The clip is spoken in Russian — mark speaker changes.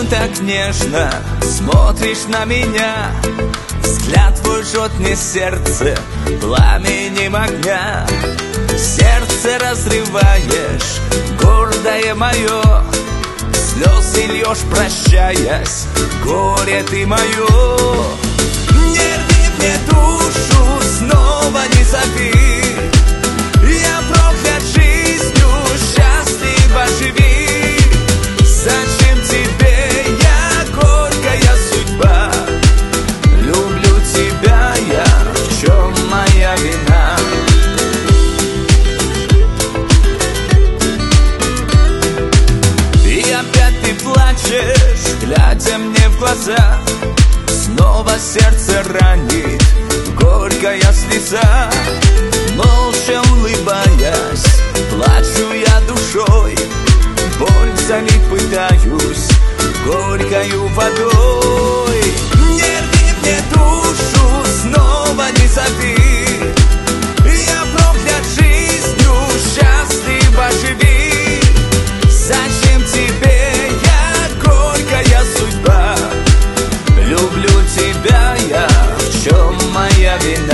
Speaker 1: так нежно смотришь на меня, взгляд твой жжет мне сердце пламенем огня. Сердце разрываешь, гордое мое, слезы льешь, прощаясь, горе ты мое. Не рви мне душу, снова не зови, я проклят жизнью, счастливо живи. Зачем тебе я, горькая судьба? Люблю тебя я, в чем моя вина? И опять ты плачешь, глядя мне в глаза, снова сердце ранит горькая слеза. Молча улыбаясь, плачу я душой, боль залить пытаюсь горькою водой. Не рви мне душу, снова не зови, я проклят жизнью, счастливо живи. Зачем тебе я, горькая судьба? Люблю тебя я, в чем моя вина?